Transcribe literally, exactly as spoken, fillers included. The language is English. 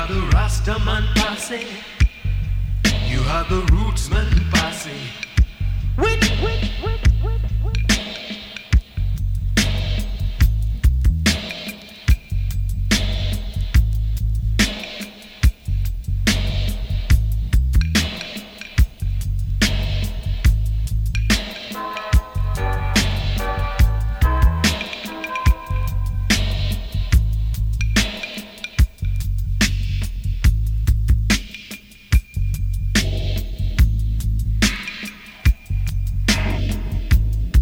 are the Rastaman posse. You are the Rootsman posse. Wait, wait, wait.